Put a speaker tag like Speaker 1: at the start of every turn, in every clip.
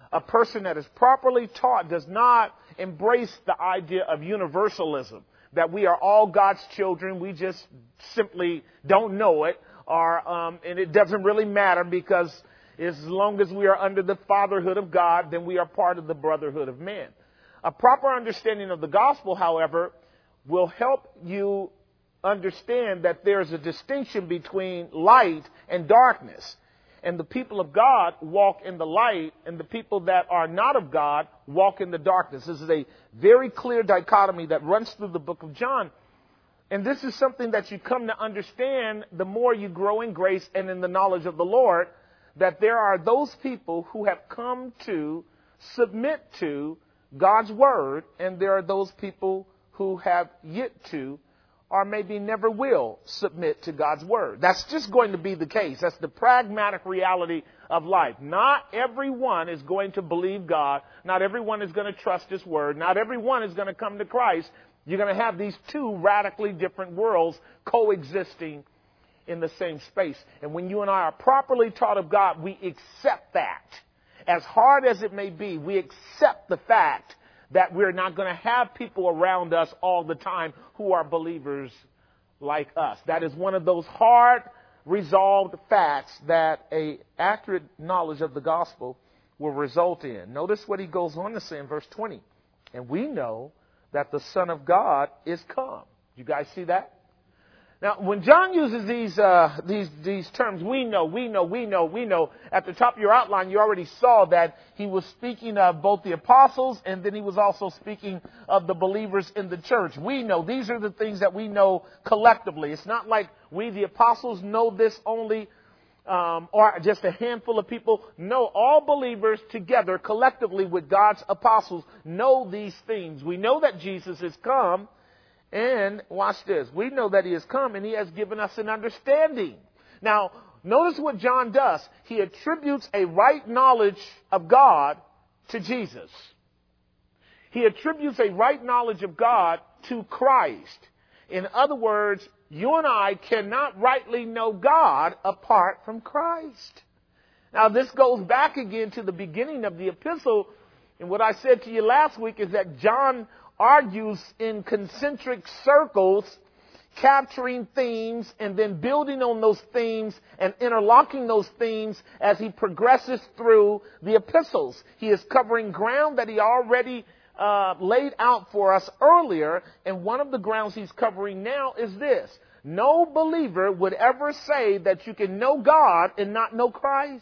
Speaker 1: A person that is properly taught does not embrace the idea of universalism, that we are all God's children. We just simply don't know it, and it doesn't really matter because as long as we are under the fatherhood of God, then we are part of the brotherhood of man. A proper understanding of the gospel, however, will help you understand that there's a distinction between light and darkness. And the people of God walk in the light, and the people that are not of God walk in the darkness. This is a very clear dichotomy that runs through the book of John. And this is something that you come to understand the more you grow in grace and in the knowledge of the Lord, that there are those people who have come to submit to God's word, and there are those people who have yet to, or maybe never will, submit to God's word. That's just going to be the case. That's the pragmatic reality of life. Not everyone is going to believe God. Not everyone is going to trust His word. Not everyone is going to come to Christ. You're going to have these two radically different worlds coexisting in the same space. And when you and I are properly taught of God, we accept that. As hard as it may be, we accept the fact that we're not going to have people around us all the time who are believers like us. That is one of those hard resolved facts that an accurate knowledge of the gospel will result in. Notice what he goes on to say in verse 20. And we know that the Son of God is come. You guys see that? Now, when John uses these terms, we know, at the top of your outline, you already saw that he was speaking of both the apostles, and then he was also speaking of the believers in the church. We know. These are the things that we know collectively. It's not like we, the apostles, know this only, or just a handful of people. No, all believers together, collectively with God's apostles, know these things. We know that Jesus is come. And watch this. We know that He has come and He has given us an understanding. Now, notice what John does. He attributes a right knowledge of God to Jesus. He attributes a right knowledge of God to Christ. In other words, you and I cannot rightly know God apart from Christ. Now, this goes back again to the beginning of the epistle. And what I said to you last week is that John argues in concentric circles, capturing themes and then building on those themes and interlocking those themes as he progresses through the epistles. He is covering ground that he already laid out for us earlier, and one of the grounds he's covering now is this. No believer would ever say that you can know God and not know Christ.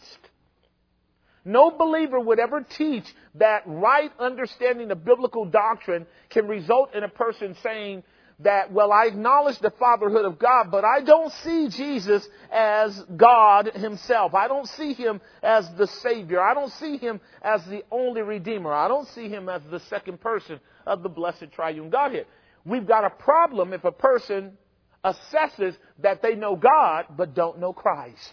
Speaker 1: No believer would ever teach that right understanding of biblical doctrine can result in a person saying that, well, I acknowledge the fatherhood of God, but I don't see Jesus as God Himself. I don't see Him as the Savior. I don't see Him as the only Redeemer. I don't see Him as the second person of the blessed triune Godhead. We've got a problem if a person assesses that they know God but don't know Christ.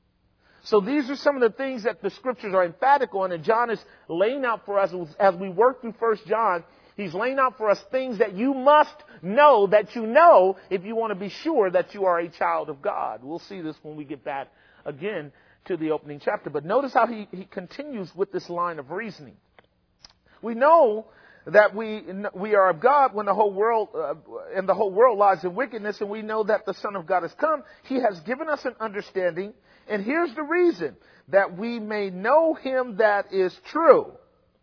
Speaker 1: So these are some of the things that the Scriptures are emphatic on, and John is laying out for us as we work through 1 John. He's laying out for us things that you must know that you know if you want to be sure that you are a child of God. We'll see this when we get back again to the opening chapter. But notice how he continues with this line of reasoning. We know that we are of God when the whole world and the whole world lies in wickedness, and we know that the Son of God has come. He has given us an understanding, and here's the reason: that we may know Him that is true.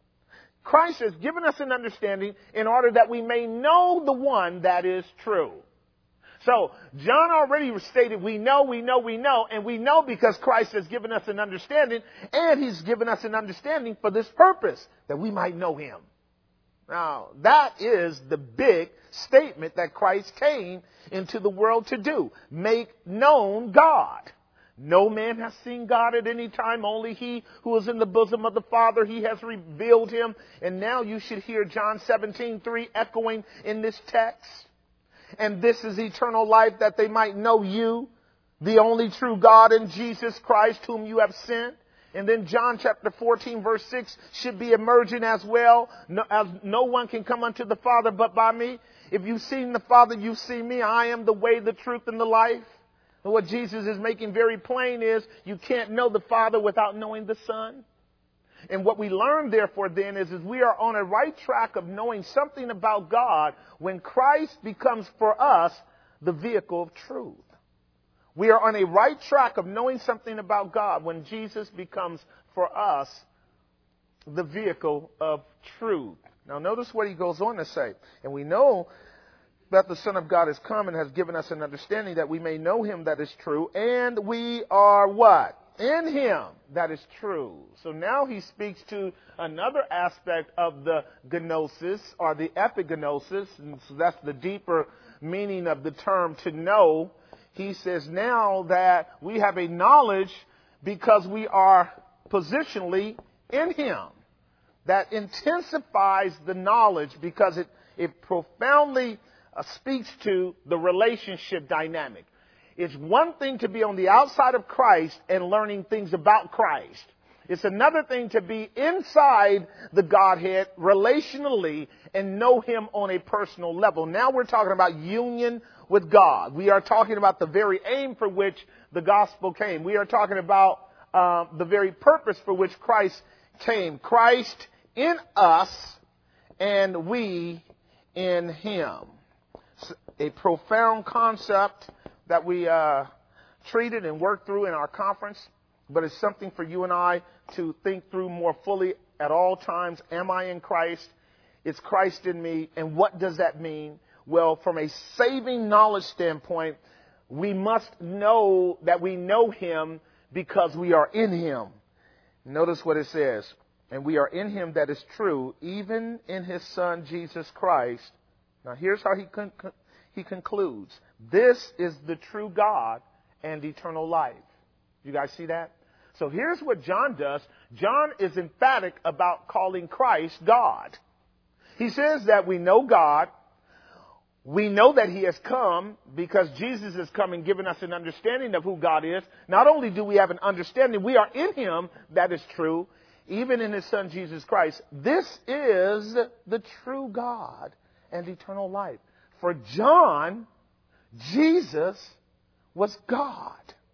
Speaker 1: Christ has given us an understanding in order that we may know the one that is true. So, John already stated we know, and we know because Christ has given us an understanding, and He's given us an understanding for this purpose, that we might know Him. Now, that is the big statement that Christ came into the world to do. Make known God. No man has seen God at any time. Only He who is in the bosom of the Father, He has revealed Him. And now you should hear John 17:3 echoing in this text. And this is eternal life, that they might know you, the only true God, and Jesus Christ, whom you have sent. And then John chapter 14 verse 6 should be emerging as well. As no one can come unto the Father but by me. If you've seen the Father, you've seen me. I am the way, the truth, and the life. And what Jesus is making very plain is you can't know the Father without knowing the Son. And what we learn, therefore, then is we are on a right track of knowing something about God when Christ becomes for us the vehicle of truth. We are on a right track of knowing something about God when Jesus becomes for us the vehicle of truth. Now notice what he goes on to say. And we know that the Son of God has come and has given us an understanding that we may know him that is true. And we are what? In him that is true. So now he speaks to another aspect of the gnosis or the epignosis. And so that's the deeper meaning of the term to know. He says now that we have a knowledge because we are positionally in him. That intensifies the knowledge because it profoundly speaks to the relationship dynamic. It's one thing to be on the outside of Christ and learning things about Christ. It's another thing to be inside the Godhead relationally and know him on a personal level. Now we're talking about union with God. We are talking about the very aim for which the gospel came. We are talking about the very purpose for which Christ came. Christ in us and we in him. A profound concept that we treated and worked through in our conference, but it's something for you and I to think through more fully at all times. Am I in Christ? Is Christ in me? And what does that mean? Well, from a saving knowledge standpoint, we must know that we know him because we are in him. Notice what it says. And we are in him that is true, even in his Son, Jesus Christ. Now, here's how he concludes. This is the true God and eternal life. You guys see that? So here's what John does. John is emphatic about calling Christ God. He says that we know God. We know that he has come because Jesus has come and given us an understanding of who God is. Not only do we have an understanding, we are in him that is true, even in his Son, Jesus Christ. This is the true God and eternal life. For John, Jesus was God.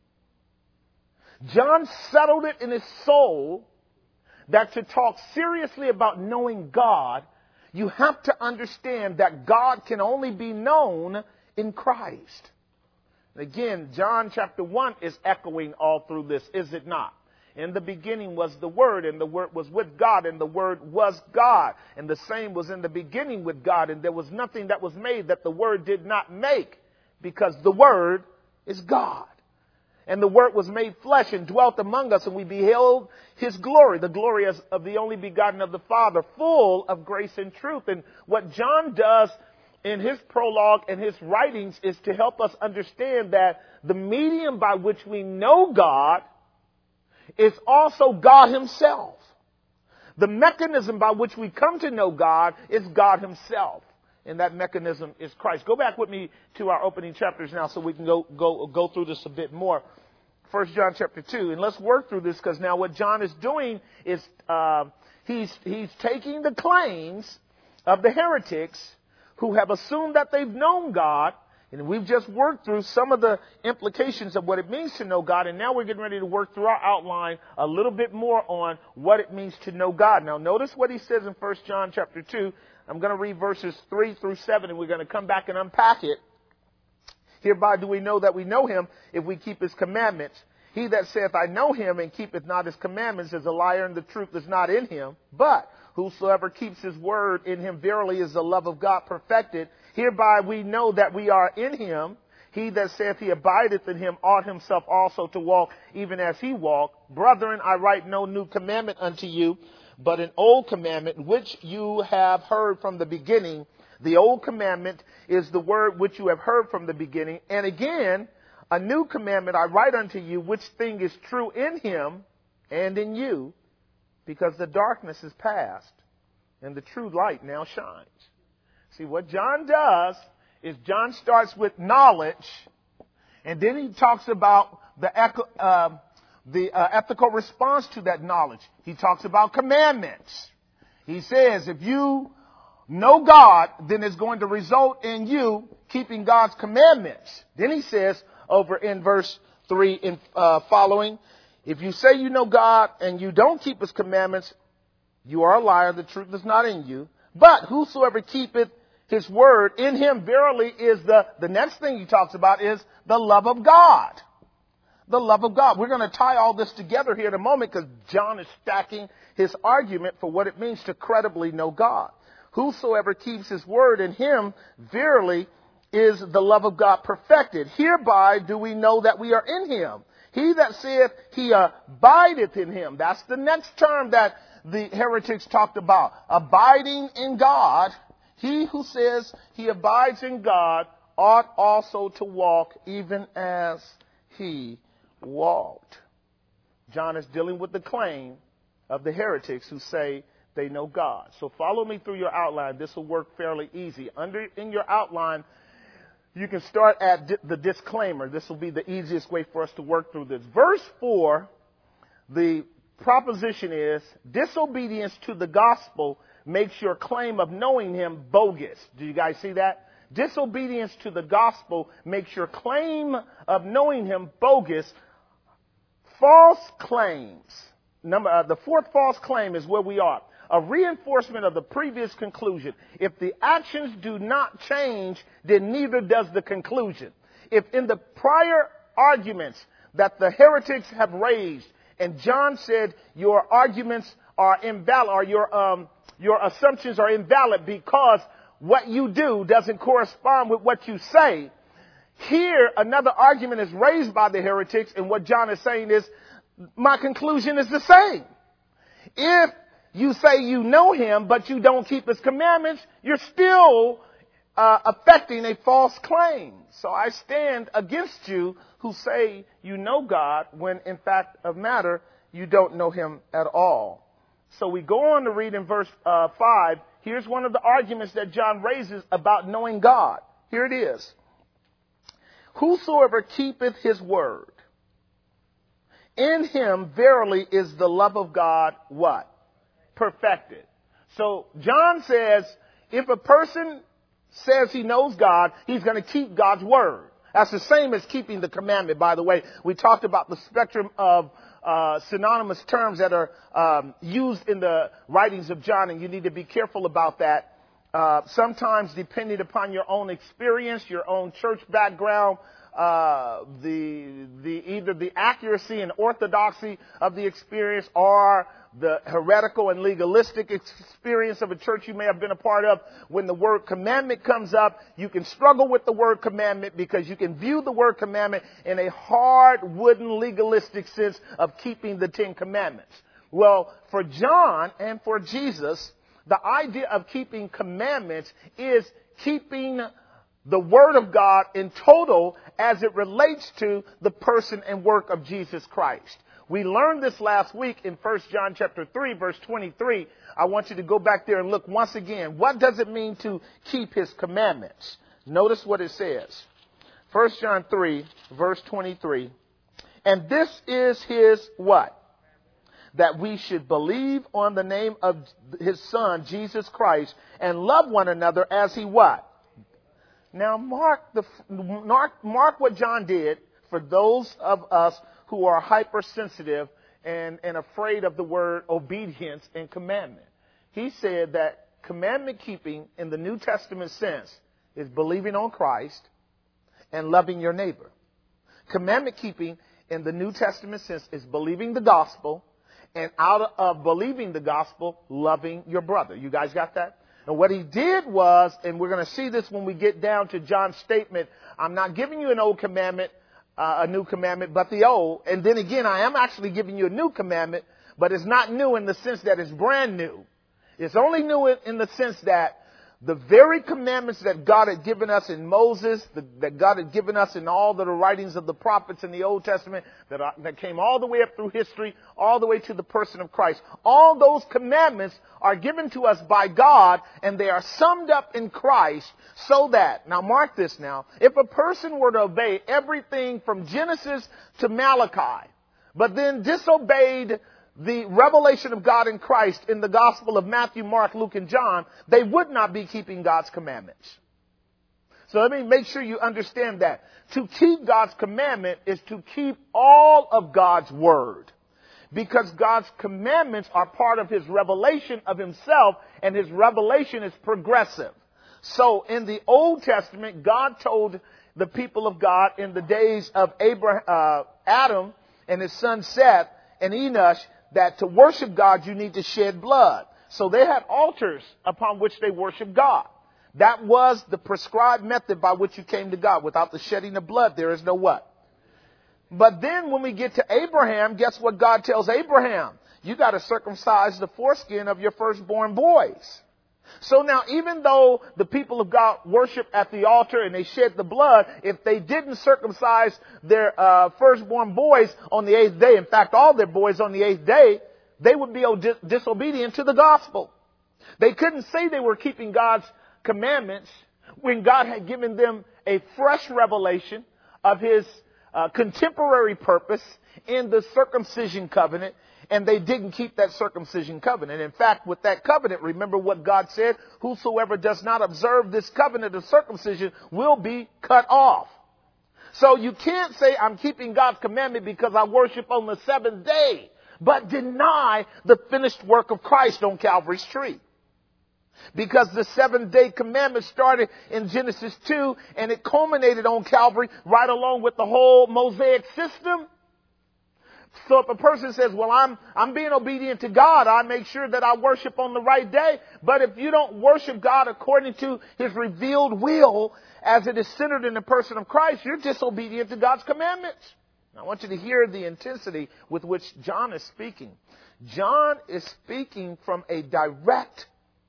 Speaker 1: John settled it in his soul that to talk seriously about knowing God, you have to understand that God can only be known in Christ. And again, John chapter 1 is echoing all through this, is it not? In the beginning was the Word, and the Word was with God, and the Word was God. And the same was in the beginning with God, and there was nothing that was made that the Word did not make, because the Word is God. And the Word was made flesh and dwelt among us, and we beheld his glory, the glory of the only begotten of the Father, full of grace and truth. And what John does in his prologue and his writings is to help us understand that the medium by which we know God is also God himself. The mechanism by which we come to know God is God himself. And that mechanism is Christ. Go back with me to our opening chapters now so we can go through this a bit more. 1 John chapter 2. And let's work through this because now what John is doing is he's taking the claims of the heretics who have assumed that they've known God. And we've just worked through some of the implications of what it means to know God. And now we're getting ready to work through our outline a little bit more on what it means to know God. Now notice what he says in 1 John chapter 2. I'm going to read verses 3 through 7, and we're going to come back and unpack it. Hereby do we know that we know him if we keep his commandments. He that saith, I know him, and keepeth not his commandments is a liar, and the truth is not in him. But whosoever keeps his word, in him verily is the love of God perfected. Hereby we know that we are in him. He that saith he abideth in him ought himself also to walk even as he walked. Brethren, I write no new commandment unto you, but an old commandment which you have heard from the beginning. The old commandment is the word which you have heard from the beginning. And again, a new commandment I write unto you, which thing is true in him and in you, because the darkness is past and the true light now shines. See, what John does is John starts with knowledge, and then he talks about the ethical response to that knowledge. He talks about commandments. He says, if you know God, then it's going to result in you keeping God's commandments. Then he says over in verse 3 and following, if you say you know God and you don't keep his commandments,
Speaker 2: You are a liar. The truth is not in you. But whosoever keepeth his word, in him verily is the next thing he talks about is the love of God. The love of God. We're going to tie all this together here in a moment because John is stacking his argument for what it means to credibly know God. Whosoever keeps his word, in him verily is the love of God perfected. Hereby do we know that we are in him. He that saith he abideth in him. That's the next term that the heretics talked about. Abiding in God. He who says he abides in God ought also to walk even as he walked. John is dealing with the claim of the heretics who say they know God. So follow me through your outline. This will work fairly easy. In your outline, you can start at the disclaimer. This will be the easiest way for us to work through this. Verse 4, the proposition is, disobedience to the gospel makes your claim of knowing him bogus. Do you guys see that? Disobedience to the gospel makes your claim of knowing him bogus. False claims. The fourth false claim is where we are. A reinforcement of the previous conclusion. If the actions do not change, then neither does the conclusion. If in the prior arguments that the heretics have raised, and John said your arguments are invalid, or your assumptions are invalid because what you do doesn't correspond with what you say. Here, another argument is raised by the heretics, and what John is saying is, my conclusion is the same. If you say you know him, but you don't keep his commandments, you're still affecting a false claim. So I stand against you who say you know God when in fact of matter you don't know him at all. So we go on to read in verse 5. Here's one of the arguments that John raises about knowing God. Here it is. Whosoever keepeth his word, in him verily is the love of God what? Perfected. So John says if a person says he knows God, he's going to keep God's word. That's the same as keeping the commandment, by the way. We talked about the spectrum of synonymous terms that are used in the writings of John, and you need to be careful about that. Sometimes, depending upon your own experience, your own church background, either the accuracy and orthodoxy of the experience or the heretical and legalistic experience of a church you may have been a part of, when the word commandment comes up, you can struggle with the word commandment because you can view the word commandment in a hard, wooden, legalistic sense of keeping the 10 Commandments. Well, for John and for Jesus, the idea of keeping commandments is keeping the Word of God in total as it relates to the person and work of Jesus Christ. We learned this last week in 1 John chapter 3, verse 23. I want you to go back there and look once again. What does it mean to keep his commandments? Notice what it says. 1 John 3, verse 23. And this is his what? That we should believe on the name of his Son, Jesus Christ, and love one another as he what? Now mark what John did for those of us who are hypersensitive and afraid of the word obedience and commandment. He said that commandment keeping in the New Testament sense is believing on Christ and loving your neighbor. Commandment keeping in the New Testament sense is believing the gospel, and out of believing the gospel, loving your brother. You guys got that? And what he did was, and we're going to see this when we get down to John's statement, I'm not giving you an old commandment, a new commandment, but the old. And then again, I am actually giving you a new commandment, but it's not new in the sense that it's brand new. It's only new in the sense that the very commandments that God had given us in Moses, that God had given us in all the writings of the prophets in the Old Testament, that came all the way up through history, all the way to the person of Christ. All those commandments are given to us by God, and they are summed up in Christ so that, now mark this now, if a person were to obey everything from Genesis to Malachi, but then disobeyed the revelation of God in Christ in the Gospel of Matthew, Mark, Luke, and John, they would not be keeping God's commandments. So let me make sure you understand that. To keep God's commandment is to keep all of God's word. because God's commandments are part of his revelation of himself, and his revelation is progressive. So in the Old Testament, God told the people of God in the days of Adam and his son Seth and Enosh that to worship God, you need to shed blood. So they had altars upon which they worshiped God. That was the prescribed method by which you came to God. Without the shedding of blood, there is no what? But then when we get to Abraham, guess what God tells Abraham? You got to circumcise the foreskin of your firstborn boys. So now, even though the people of God worship at the altar and they shed the blood, if they didn't circumcise their firstborn boys on the 8th day, in fact, all their boys on the 8th day, they would be disobedient to the gospel. They couldn't say they were keeping God's commandments when God had given them a fresh revelation of his contemporary purpose in the circumcision covenant, and they didn't keep that circumcision covenant. In fact, with that covenant, remember what God said, whosoever does not observe this covenant of circumcision will be cut off. So you can't say I'm keeping God's commandment because I worship on the 7th day, but deny the finished work of Christ on Calvary's tree. Because the 7th-day commandment started in Genesis 2 and it culminated on Calvary right along with the whole Mosaic system. So if a person says, well, I'm being obedient to God, I make sure that I worship on the right day. But if you don't worship God according to his revealed will as it is centered in the person of Christ, you're disobedient to God's commandments. Now, I want you to hear the intensity with which John is speaking. John is speaking from a direct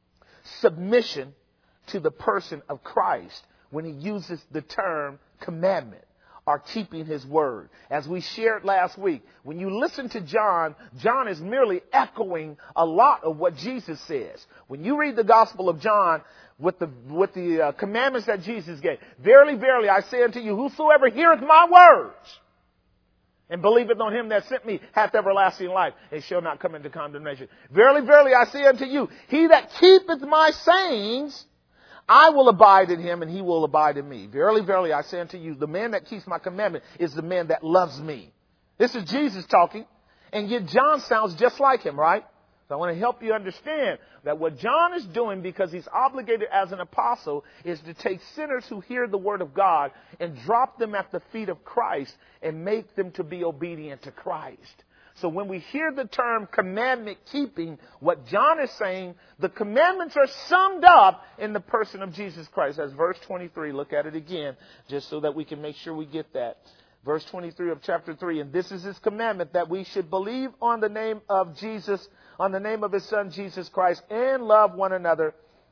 Speaker 2: submission to the person of Christ when he uses the term commandment or keeping his word. As we shared last week, when you listen to John, John is merely echoing a lot of what Jesus says. When you read the Gospel of John with the commandments that Jesus gave, verily, verily, I say unto you, whosoever heareth my words and believeth on him that sent me hath everlasting life, and shall not come into condemnation. Verily, verily, I say unto you, he that keepeth my sayings, I will abide in him, and he will abide in me. Verily, verily, I say unto you, the man that keeps my commandment is the man that loves me. This is Jesus talking, and yet John sounds just like him, right? So I want to help you understand that what John is doing, because he's obligated as an apostle, is to take sinners who hear the word of God and drop them at the feet of Christ and make them to be obedient to Christ. So when we hear the term commandment keeping, what John is saying, the commandments are summed up in the person of Jesus Christ. That's verse 23. Look at it again, just so that we can make sure we get that. Verse 23 of chapter 3. And this is his commandment, that we should believe on the name of Jesus, on the name of his son Jesus Christ, and love one another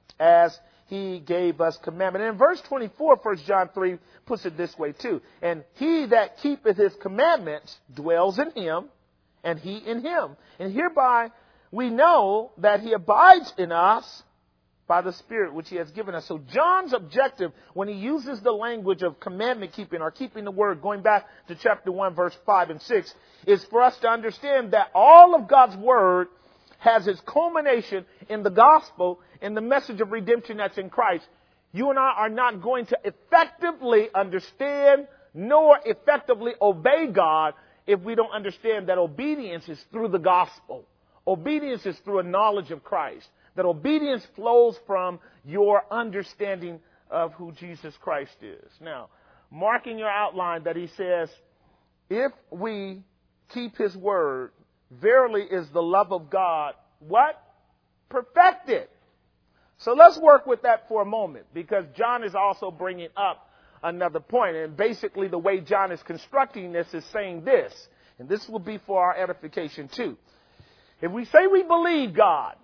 Speaker 2: as he gave us commandment. And in verse 24, 1 John 3 puts it this way too. And he that keepeth his commandments dwells in him, and he in him. And hereby we know that he abides in us by the Spirit which he has given us. So John's objective when he uses the language of commandment keeping or keeping the word, going back to chapter 1, verse 5 and 6, is for us to understand that all of God's word has its culmination in the gospel, in the message of redemption that's in Christ. You and I are not going to effectively understand nor effectively obey God if we don't understand that obedience is through the gospel. Obedience is through a knowledge of Christ. That obedience flows from your understanding of who Jesus Christ is. Now, marking your outline that he says, if we keep his word, verily is the love of God, what? Perfected. So let's work with that for a moment, because John is also bringing up another point. And basically the way John is constructing this is saying this, and this will be for our edification too. If we say we believe God,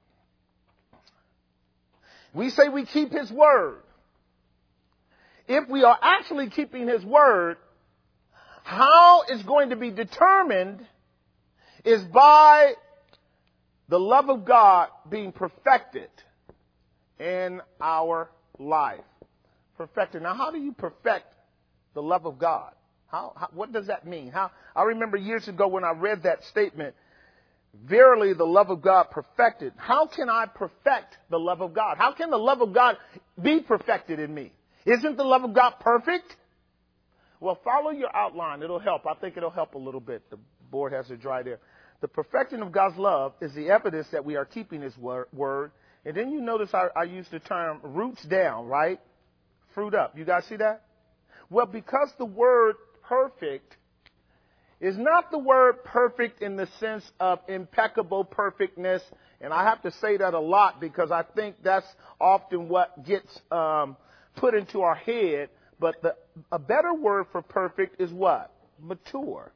Speaker 2: we say we keep his word. If we are actually keeping his word, how it's going to be determined is by the love of God being perfected in our life. Perfected. Now, how do you perfect the love of God? What does that mean? I remember years ago when I read that statement, verily the love of God perfected. How can I perfect the love of God? How can the love of God be perfected in me? Isn't the love of God perfect? Well, follow your outline. It'll help. I think it'll help a little bit. The board has it dry there. The perfecting of God's love is the evidence that we are keeping His word. And then you notice I use the term roots down, right? Fruit up. You guys see that? Well, because the word perfect is not the word perfect in the sense of impeccable perfectness. And I have to say that a lot because I think that's often what gets put into our head. But a better word for perfect is what? Mature.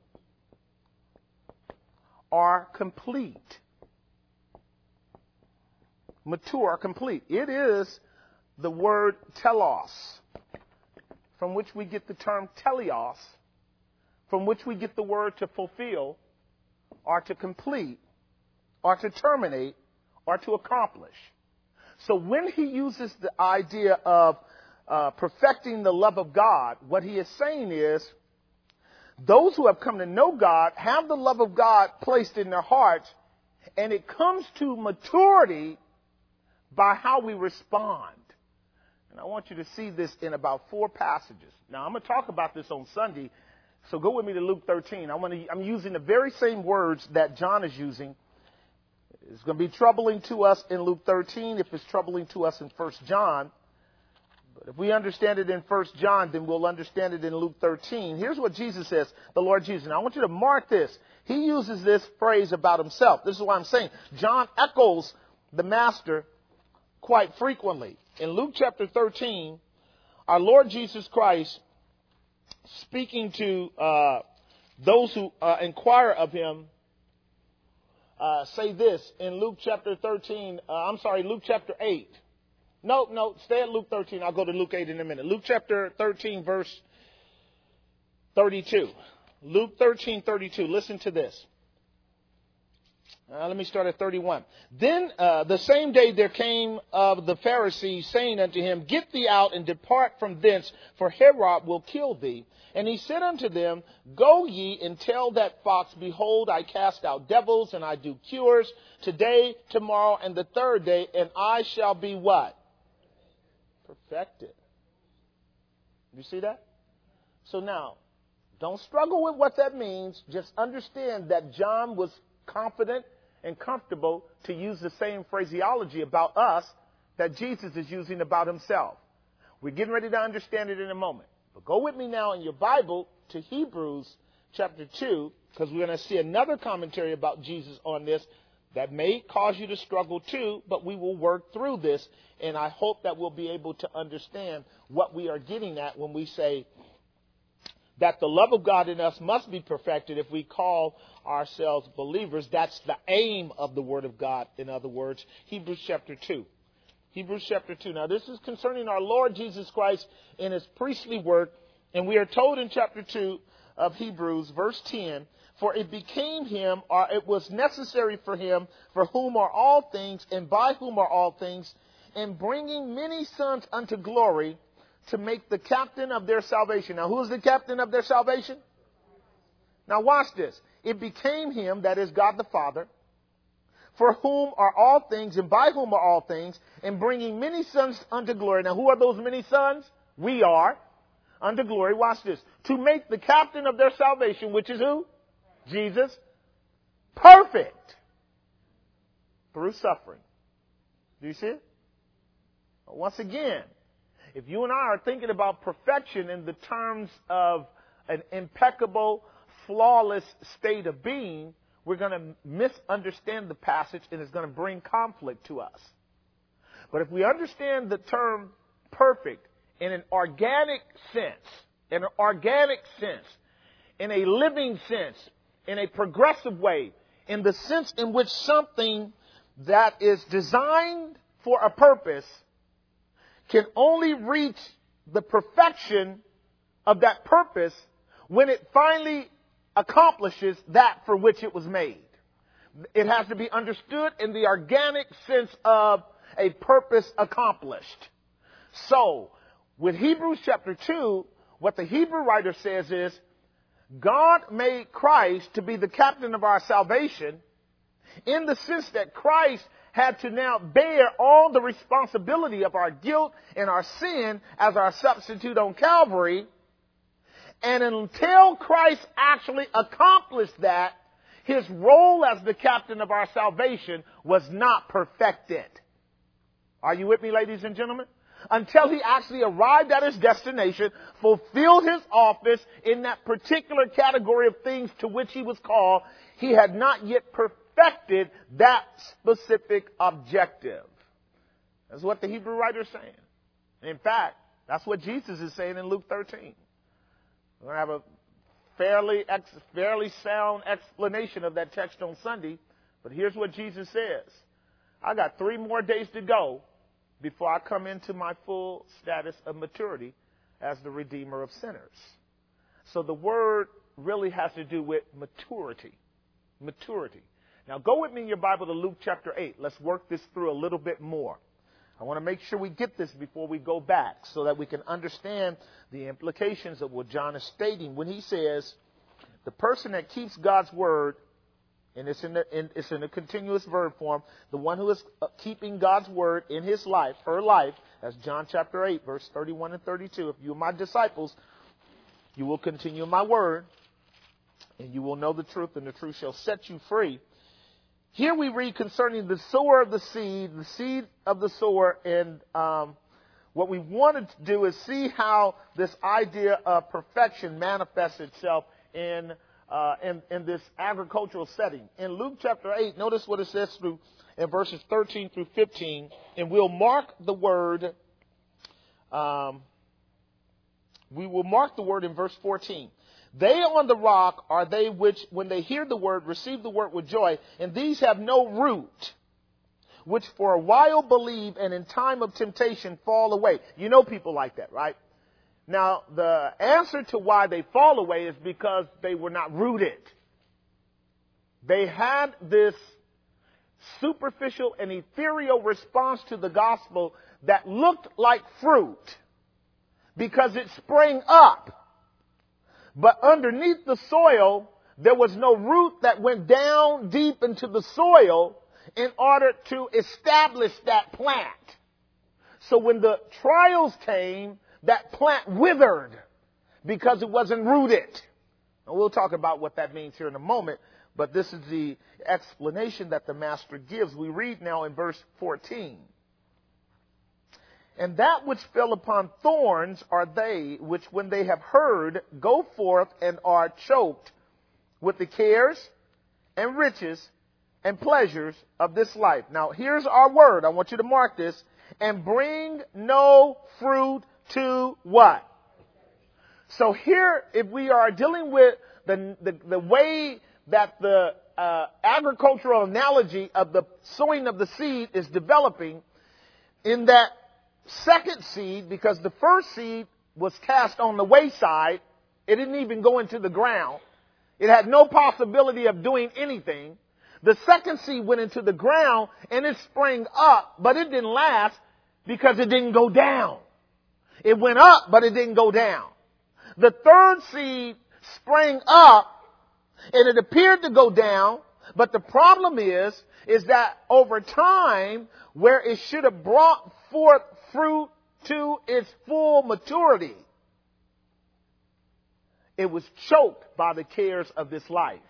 Speaker 2: Or complete. Mature, complete. It is the word telos, from which we get the term teleos, from which we get the word to fulfill, or to complete, or to terminate, or to accomplish. So when he uses the idea of perfecting the love of God, what he is saying is, those who have come to know God have the love of God placed in their hearts, and it comes to maturity by how we respond. And I want you to see this in about 4 passages. Now, I'm going to talk about this on Sunday, so go with me to Luke 13. I'm using the very same words that John is using. It's going to be troubling to us in Luke 13 if it's troubling to us in 1 John. But if we understand it in 1 John, then we'll understand it in Luke 13. Here's what Jesus says, the Lord Jesus. Now, I want you to mark this. He uses this phrase about himself. This is what I'm saying. John echoes the Master quite frequently. In Luke chapter 13, our Lord Jesus Christ, speaking to those who inquire of him, say this in Luke chapter 8. No, stay at Luke 13. I'll go to Luke 8 in a minute. Luke chapter 13, verse 32. Luke 13, 32. Listen to this. Let me start at 31. Then the same day there came of the Pharisees, saying unto him, Get thee out and depart from thence, for Herod will kill thee. And he said unto them, Go ye and tell that fox, Behold, I cast out devils, and I do cures, today, tomorrow, and the third day, and I shall be what? Perfected. You see that? So now, don't struggle with what that means. Just understand that John was confident and comfortable to use the same phraseology about us that Jesus is using about himself. We're getting ready to understand it in a moment. But go with me now in your Bible to Hebrews chapter 2, because we're going to see another commentary about Jesus on this that may cause you to struggle too, but we will work through this, and I hope that we'll be able to understand what we are getting at when we say that the love of God in us must be perfected if we call ourselves believers. That's the aim of the Word of God, in other words. Hebrews chapter 2. Hebrews chapter 2. Now, this is concerning our Lord Jesus Christ in his priestly work, and we are told in chapter 2 of Hebrews, verse 10, For it became him, or it was necessary for him, for whom are all things, and by whom are all things, in bringing many sons unto glory, to make the captain of their salvation. Now, who is the captain of their salvation? Now, watch this. It became him, that is God the Father, for whom are all things, and by whom are all things, in bringing many sons unto glory. Now, who are those many sons? We are. Unto glory. Watch this. To make the captain of their salvation, which is who? Jesus. Perfect. Through suffering. Do you see it? Once again, if you and I are thinking about perfection in the terms of an impeccable, flawless state of being, we're going to misunderstand the passage, and it's going to bring conflict to us. But if we understand the term perfect in an organic sense, in a living sense, in a progressive way, in the sense in which something that is designed for a purpose can only reach the perfection of that purpose when it finally accomplishes that for which it was made. It has to be understood in the organic sense of a purpose accomplished. So, with Hebrews chapter 2, what the Hebrew writer says is, God made Christ to be the captain of our salvation in the sense that Christ had to now bear all the responsibility of our guilt and our sin as our substitute on Calvary. And until Christ actually accomplished that, his role as the captain of our salvation was not perfected. Are you with me, ladies and gentlemen? Until he actually arrived at his destination, fulfilled his office in that particular category of things to which he was called, he had not yet perfected that specific objective. That's what the Hebrew writer is saying. In fact, that's what Jesus is saying in Luke 13. We're going to have a fairly sound explanation of that text on Sunday, but here's what Jesus says. I got 3 more days to go before I come into my full status of maturity as the Redeemer of sinners. So the word really has to do with maturity. Maturity. Now go with me in your Bible to Luke chapter 8. Let's work this through a little bit more. I want to make sure we get this before we go back so that we can understand the implications of what John is stating when he says the person that keeps God's word, and it's in a continuous verb form, the one who is keeping God's word in his life, her life, as John chapter 8, verse 31 and 32. If you are my disciples, you will continue my word, and you will know the truth, and the truth shall set you free. Here we read concerning the sower of the seed of the sower, and what we wanted to do is see how this idea of perfection manifests itself in this agricultural setting. In Luke chapter 8, notice what it says in verses 13 through 15, and we'll mark the word. We will mark the word in verse 14. They on the rock are they which, when they hear the word, receive the word with joy, and these have no root, which for a while believe, and in time of temptation fall away. You know people like that, right? Now, the answer to why they fall away is because they were not rooted. They had this superficial and ethereal response to the gospel that looked like fruit because it sprang up. But underneath the soil, there was no root that went down deep into the soil in order to establish that plant. So when the trials came, that plant withered because it wasn't rooted. And we'll talk about what that means here in a moment, but this is the explanation that the master gives. We read now in verse 14. And that which fell upon thorns are they which, when they have heard, go forth and are choked with the cares and riches and pleasures of this life. Now, here's our word. I want you to mark this. And bring no fruit to what? So here, if we are dealing with the way that the agricultural analogy of the sowing of the seed is developing, in that second seed, because the first seed was cast on the wayside, it didn't even go into the ground. It had no possibility of doing anything. The second seed went into the ground and it sprang up, but it didn't last because it didn't go down. It went up, but it didn't go down. The third seed sprang up and it appeared to go down, but the problem is that over time, where it should have brought forth fruit to its full maturity, it was choked by the cares of this life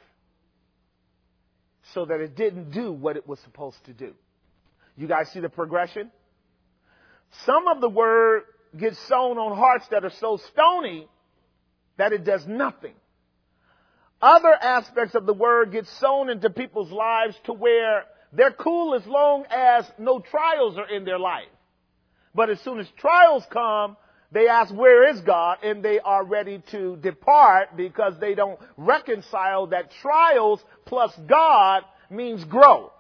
Speaker 2: so that it didn't do what it was supposed to do. You guys see the progression? Some of the word gets sown on hearts that are so stony that it does nothing. Other aspects of the word get sown into people's lives to where they're cool as long as no trials are in their life. But as soon as trials come, they ask, where is God? And they are ready to depart because they don't reconcile that trials plus God means growth.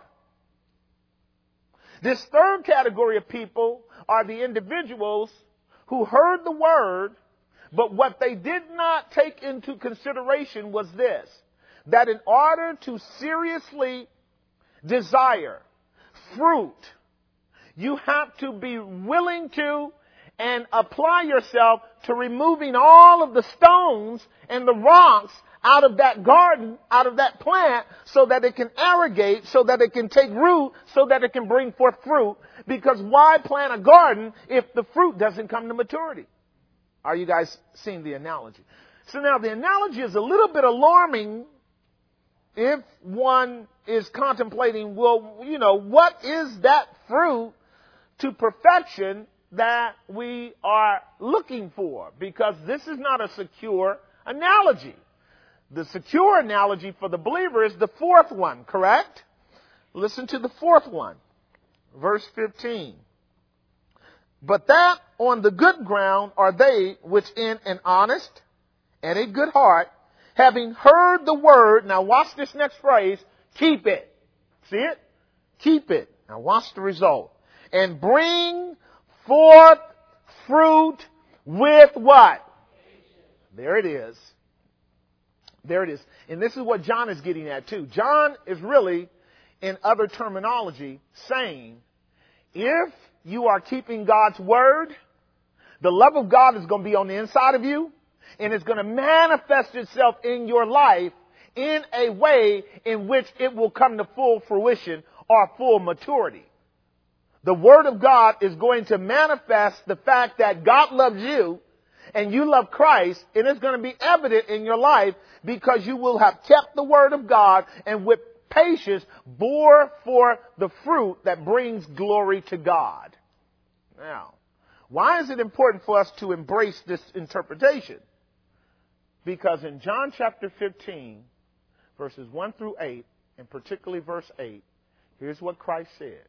Speaker 2: This third category of people are the individuals who heard the word, but what they did not take into consideration was this, that in order to seriously desire fruit, you have to be willing to and apply yourself to removing all of the stones and the rocks out of that garden, out of that plant, so that it can irrigate, so that it can take root, so that it can bring forth fruit. Because why plant a garden if the fruit doesn't come to maturity? Are you guys seeing the analogy? So now the analogy is a little bit alarming if one is contemplating, well, what is that fruit to perfection that we are looking for? Because this is not a secure analogy. The secure analogy for the believer is the fourth one, correct? Listen to the fourth one. Verse 15. But that on the good ground are they which in an honest and a good heart, having heard the word, now watch this next phrase, keep it. See it? Keep it. Now watch the result. And bring forth fruit with what? There it is. There it is. And this is what John is getting at too. John is really, in other terminology, saying, if you are keeping God's word, the love of God is going to be on the inside of you, and it's going to manifest itself in your life in a way in which it will come to full fruition or full maturity. The word of God is going to manifest the fact that God loves you and you love Christ, and it's going to be evident in your life because you will have kept the word of God and with patience bore forth the fruit that brings glory to God. Now, why is it important for us to embrace this interpretation? Because in John chapter 15, verses 1 through 8, and particularly verse 8, here's what Christ said.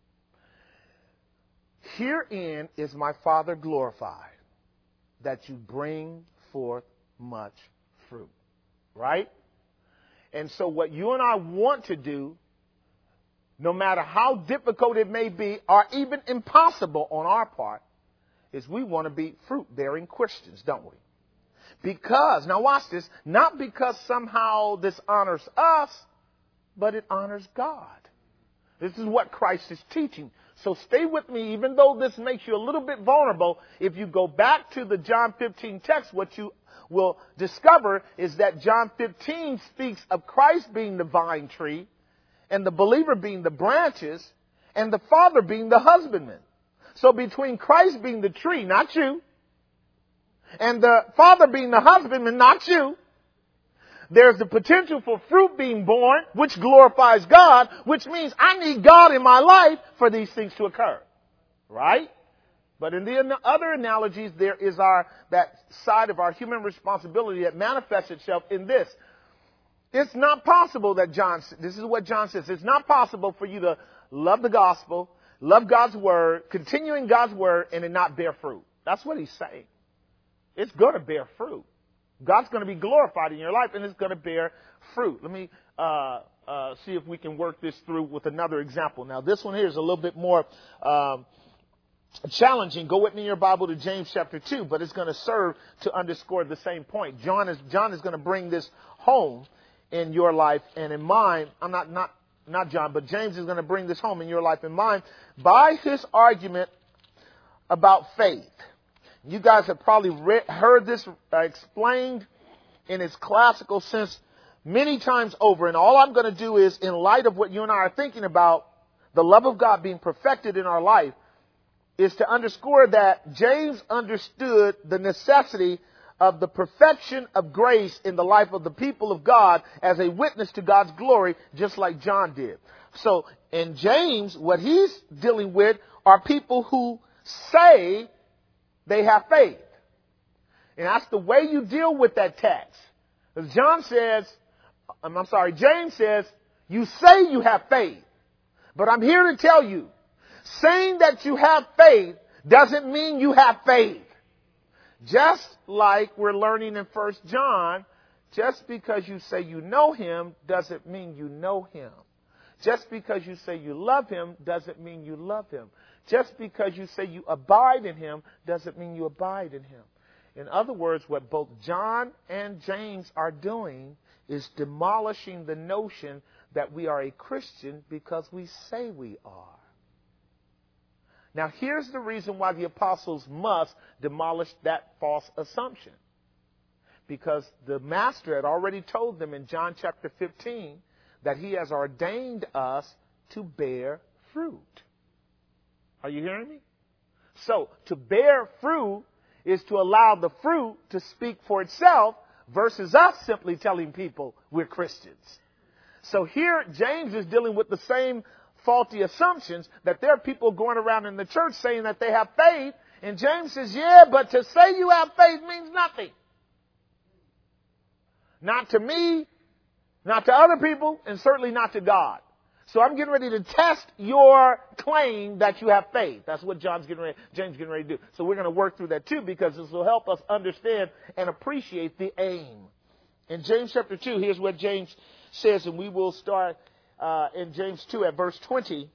Speaker 2: Herein is my Father glorified, that you bring forth much fruit. Right? And so what you and I want to do, no matter how difficult it may be, or even impossible on our part, is we want to be fruit-bearing Christians, don't we? Because, now watch this, not because somehow this honors us, but it honors God. This is what Christ is teaching. So stay with me, even though this makes you a little bit vulnerable. If you go back to the John 15 text, what you will discover is that John 15 speaks of Christ being the vine tree, and the believer being the branches, and the Father being the husbandman. So between Christ being the tree, not you, and the Father being the husbandman, not you, there's the potential for fruit being born, which glorifies God, which means I need God in my life for these things to occur. Right? But in the other analogies, there is that side of our human responsibility that manifests itself in this. It's not possible that this is what John says, it's not possible for you to love the gospel, love God's word, continue in God's word, and it not bear fruit. That's what he's saying. It's going to bear fruit. God's going to be glorified in your life, and it's going to bear fruit. Let me see if we can work this through with another example. Now, this one here is a little bit more challenging. Go with me in your Bible to James chapter 2, but it's going to serve to underscore the same point. John is going to bring this home in your life and in mine. I'm not John, but James is going to bring this home in your life and mine by his argument about faith. You guys have probably heard this explained in its classical sense many times over. And all I'm going to do is, in light of what you and I are thinking about, the love of God being perfected in our life, is to underscore that James understood the necessity of the perfection of grace in the life of the people of God as a witness to God's glory, just like John did. So in James, what he's dealing with are people who say they have faith. And that's the way you deal with that text. As James says, you say you have faith. But I'm here to tell you, saying that you have faith doesn't mean you have faith. Just like we're learning in 1 John, just because you say you know him doesn't mean you know him. Just because you say you love him doesn't mean you love him. Just because you say you abide in him doesn't mean you abide in him. In other words, what both John and James are doing is demolishing the notion that we are a Christian because we say we are. Now, here's the reason why the apostles must demolish that false assumption. Because the master had already told them in John chapter 15 that he has ordained us to bear fruit. Are you hearing me? So, to bear fruit is to allow the fruit to speak for itself versus us simply telling people we're Christians.
Speaker 1: So here, James is dealing with the same faulty assumptions that there are people going around in the church saying that they have faith. And James says, yeah, but to say you have faith means nothing. Not to me, not to other people, and certainly not to God. So I'm getting ready to test your claim that you have faith. That's what James getting ready to do. So we're going to work through that too, because this will help us understand and appreciate the aim. In James chapter 2, here's what James says, and we will start in James 2 at verse 20.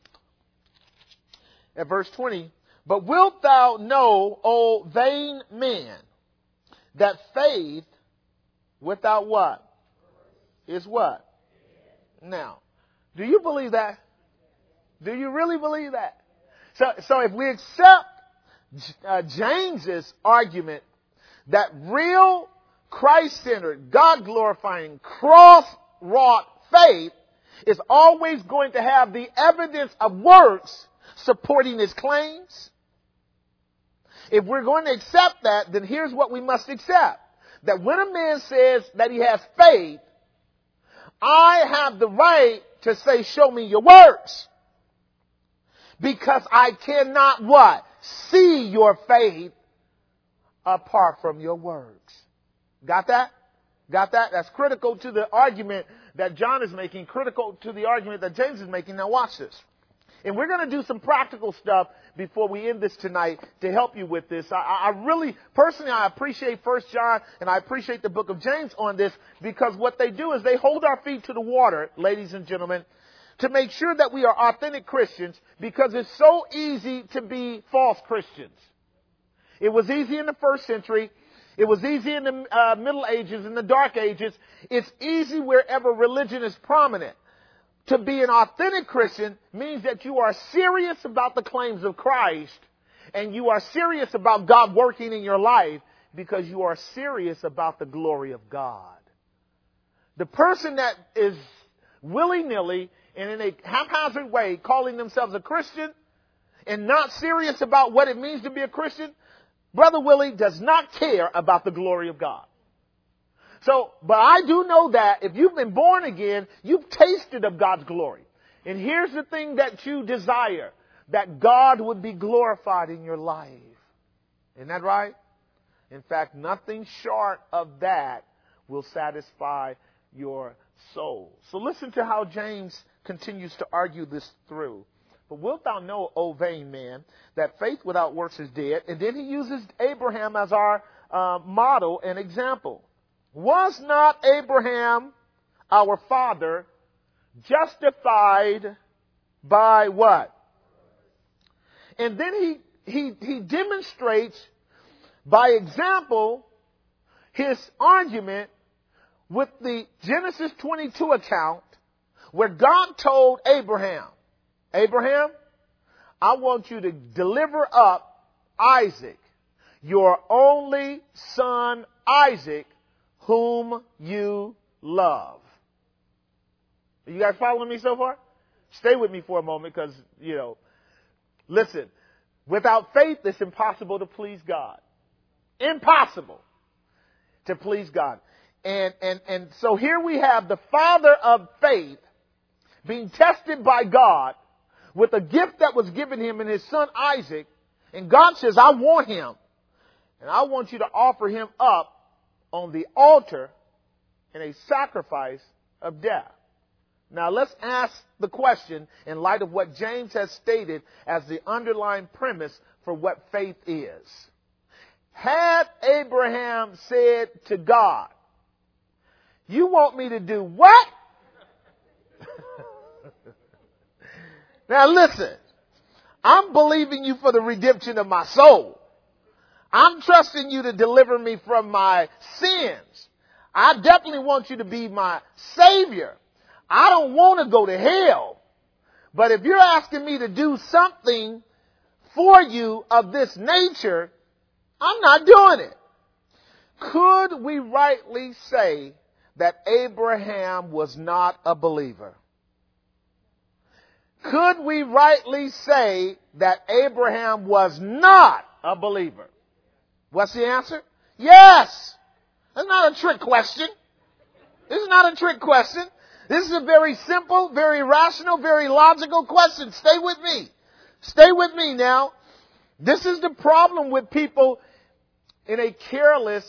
Speaker 1: At verse 20, but wilt thou know, O vain man, that faith without what? Is what? Now, do you believe that? Do you really believe that? So if we accept James's argument that real Christ-centered, God-glorifying, cross-wrought faith is always going to have the evidence of works supporting his claims, if we're going to accept that, then here's what we must accept. That when a man says that he has faith, I have the right to say, show me your works. Because I cannot what? See your faith apart from your works. Got that? Got that? That's critical to the argument that John is making, critical to the argument that James is making. Now watch this. And we're going to do some practical stuff before we end this tonight to help you with this. I really, personally, I appreciate 1 John and I appreciate the book of James on this, because what they do is they hold our feet to the water, ladies and gentlemen, to make sure that we are authentic Christians, because it's so easy to be false Christians. It was easy in the first century. It was easy in the Middle Ages, in the Dark Ages. It's easy wherever religion is prominent. To be an authentic Christian means that you are serious about the claims of Christ, and you are serious about God working in your life, because you are serious about the glory of God. The person that is willy-nilly and in a haphazard way calling themselves a Christian and not serious about what it means to be a Christian, Brother Willie does not care about the glory of God. So, but I do know that if you've been born again, you've tasted of God's glory. And here's the thing that you desire, that God would be glorified in your life. Isn't that right? In fact, nothing short of that will satisfy your soul. So listen to how James continues to argue this through. But wilt thou know, O vain man, that faith without works is dead? And then he uses Abraham as our model and example. Was not Abraham, our father, justified by what? And then he demonstrates by example his argument with the Genesis 22 account, where God told Abraham, Abraham, I want you to deliver up Isaac, your only son Isaac, whom you love. Are you guys following me so far? Stay with me for a moment, because, listen, without faith, it's impossible to please God. Impossible to please God. And so here we have the father of faith being tested by God with a gift that was given him in his son Isaac. And God says, I want him. And I want you to offer him up on the altar in a sacrifice of death. Now let's ask the question in light of what James has stated as the underlying premise for what faith is. Had Abraham said to God, you want me to do what? Now listen, I'm believing you for the redemption of my soul. I'm trusting you to deliver me from my sins. I definitely want you to be my Savior. I don't want to go to hell. But if you're asking me to do something for you of this nature, I'm not doing it. Could we rightly say that Abraham was not a believer? Could we rightly say that Abraham was not a believer? What's the answer? Yes. That's not a trick question. This is not a trick question.
Speaker 2: This is a very simple, very rational, very logical question. Stay with me. Stay with me now. This is the problem with people in a careless,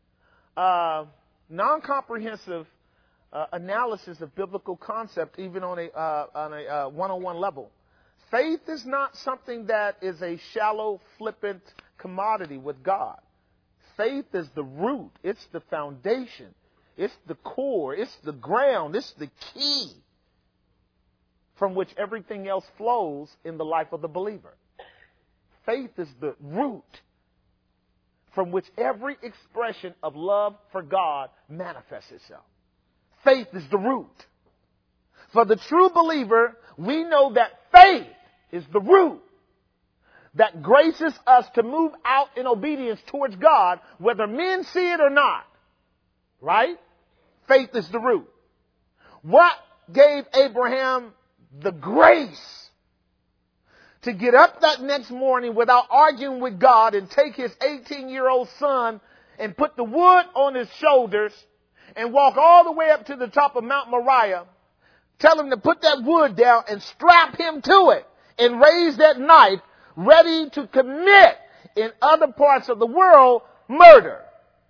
Speaker 2: non-comprehensive analysis of biblical concept, even on a one-on-one level. Faith is not something that is a shallow, flippant commodity with God. Faith is the root. It's the foundation. It's the core. It's the ground. It's the key from which everything else flows in the life of the believer. Faith is the root from which every expression of love for God manifests itself. Faith is the root. For the true believer, we know that faith is the root that graces us to move out in obedience towards God, whether men see it or not. Right? Faith is the root. What gave Abraham the grace to get up that next morning without arguing with God and take his 18-year-old son and put the wood on his shoulders and walk all the way up to the top of Mount Moriah, tell him to put that wood down and strap him to it and raise that knife ready to commit in other parts of the world murder?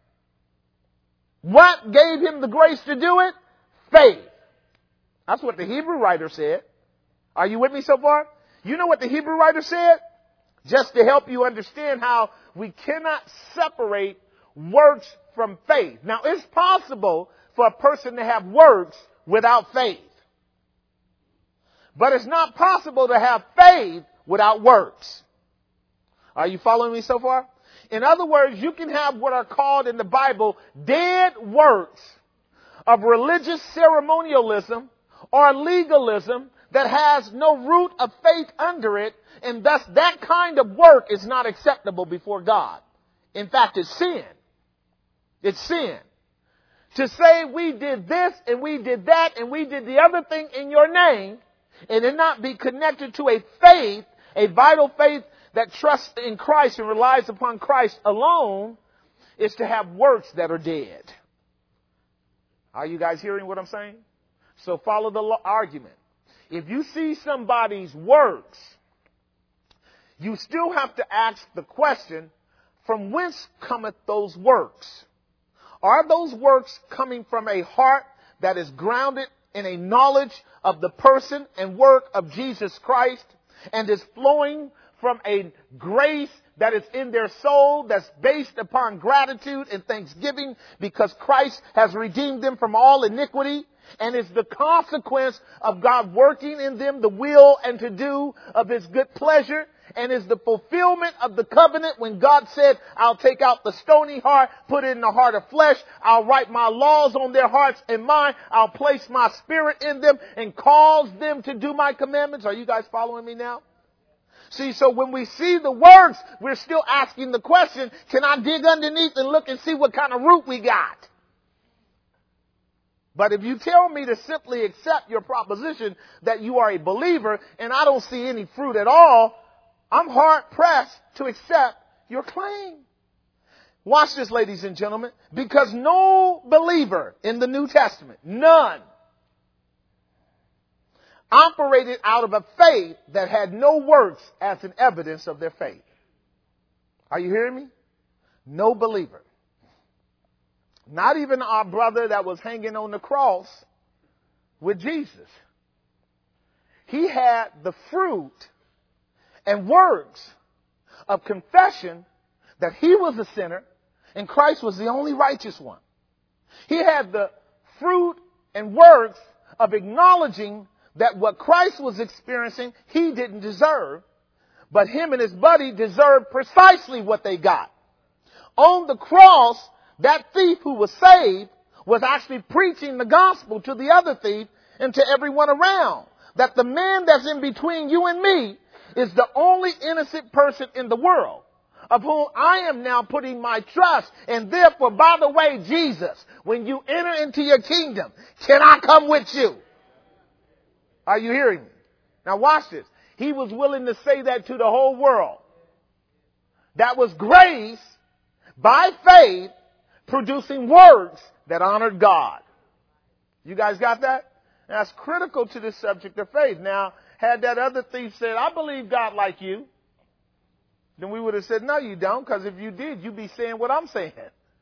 Speaker 2: What gave him the grace to do it? Faith. That's what the Hebrew writer said. Are you with me so far? You know what the Hebrew writer said? Just to help you understand how we cannot separate works from faith. Now, it's possible for a person to have works without faith. But it's not possible to have faith without works. Are you following me so far? In other words, you can have what are called in the Bible dead works of religious ceremonialism or legalism that has no root of faith under it, and thus that kind of work is not acceptable before God. In fact, it's sin. It's sin. To say we did this and we did that and we did the other thing in your name and it not be connected to a faith, a vital faith that trusts in Christ and relies upon Christ alone, is to have works that are dead. Are you guys hearing what I'm saying? So follow the argument. If you see somebody's works, you still have to ask the question, from whence cometh those works? Are those works coming from a heart that is grounded in a knowledge of the person and work of Jesus Christ and is flowing from a grace that is in their soul that's based upon gratitude and thanksgiving because Christ has redeemed them from all iniquity and is the consequence of God working in them the will and to do of His good pleasure, and is the fulfillment of the covenant when God said, I'll take out the stony heart, put it in the heart of flesh. I'll write my laws on their hearts and mind. I'll place my spirit in them and cause them to do my commandments. Are you guys following me now? See, so when we see the works, we're still asking the question, can I dig underneath and look and see what kind of root we got? But if you tell me to simply accept your proposition that you are a believer and I don't see any fruit at all, I'm hard pressed to accept your claim. Watch this, ladies and gentlemen, because no believer in the New Testament, none, operated out of a faith that had no works as an evidence of their faith. Are you hearing me? No believer. Not even our brother that was hanging on the cross with Jesus. He had the fruit and works of confession that he was a sinner and Christ was the only righteous one. He had the fruit and works of acknowledging that what Christ was experiencing, he didn't deserve, but him and his buddy deserved precisely what they got. On the cross, that thief who was saved was actually preaching the gospel to the other thief and to everyone around. That the man that's in between you and me is the only innocent person in the world of whom I am now putting my trust. And therefore, by the way, Jesus, when you enter into your kingdom, can I come with you? Are you hearing me? Now watch this. He was willing to say that to the whole world. That was grace by faith producing works that honored God. You guys got that? That's critical to this subject of faith. Now, had that other thief said, I believe God like you, then we would have said, no, you don't, because if you did, you'd be saying what I'm saying.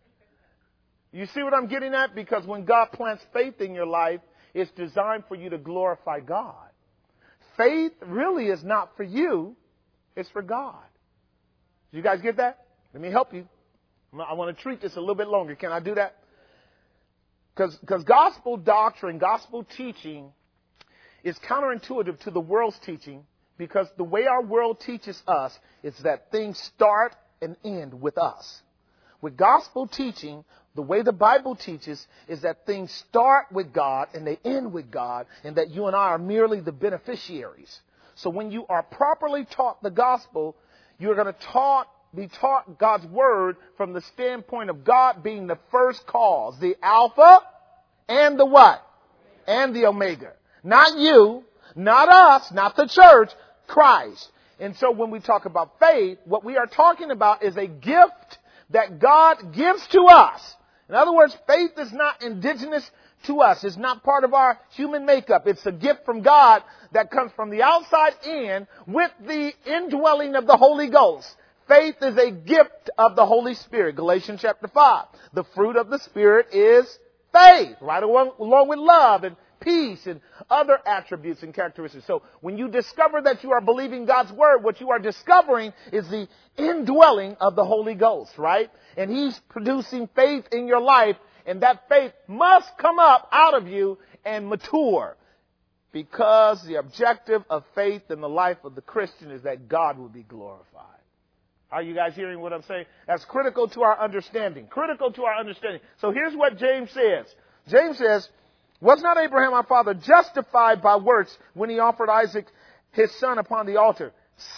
Speaker 2: You see what I'm getting at? Because when God plants faith in your life, it's designed for you to glorify God. Faith really is not for you, it's for God. Do you guys get that? Let me help you. I want to treat this a little bit longer. Can I do that? Because gospel doctrine, gospel teaching is counterintuitive to the world's teaching, because the way our world teaches us is that things start and end with us. With gospel teaching, the way the Bible teaches is that things start with God and they end with God, and that you and I are merely the beneficiaries. So when you are properly taught the gospel, you're going to be taught God's word from the standpoint of God being the first cause, the Alpha and the what? And the Omega. Not you, not us, not the church, Christ. And so when we talk about faith, what we are talking about is a gift that God gives to us. In other words, faith is not indigenous to us. It's not part of our human makeup. It's a gift from God that comes from the outside in with the indwelling of the Holy Ghost. Faith is a gift of the Holy Spirit. Galatians chapter 5. The fruit of the Spirit is faith, right along with love and peace and other attributes and characteristics. So when you discover that you are believing God's word, what you are discovering is the indwelling of the Holy Ghost, right? And He's producing faith in your life, and that faith must come up out of you and mature, because the objective of faith in the life of the Christian is that God will be glorified. Are you guys hearing what I'm saying? That's critical to our understanding. Critical to our understanding. So here's what James says. James says, was not Abraham our father justified by works when he offered Isaac his son upon the altar?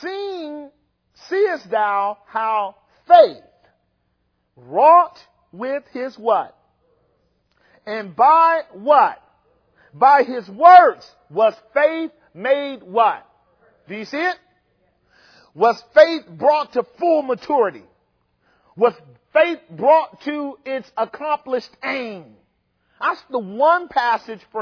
Speaker 2: Seest thou how faith wrought with his what? And by what? By his works was faith made what? Do you see it? Was faith brought to full maturity? Was faith brought to its accomplished aim? That's the one passage for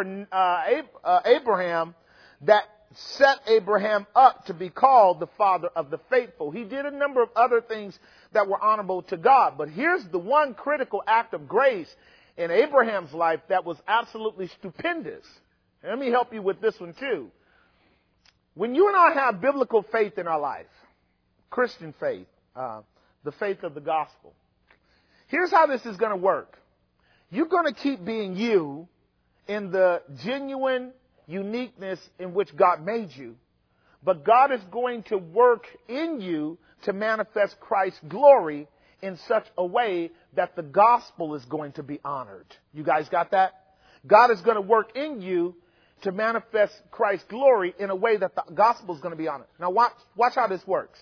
Speaker 2: Abraham that set Abraham up to be called the father of the faithful. He did a number of other things that were honorable to God. But here's the one critical act of grace in Abraham's life that was absolutely stupendous. And let me help you with this one too. When you and I have biblical faith in our life, Christian faith, the faith of the gospel, here's how this is going to work. You're going to keep being you in the genuine uniqueness in which God made you. But God is going to work in you to manifest Christ's glory in such a way that the gospel is going to be honored. You guys got that? God is going to work in you to manifest Christ's glory in a way that the gospel is going to be honored. Now watch how this works.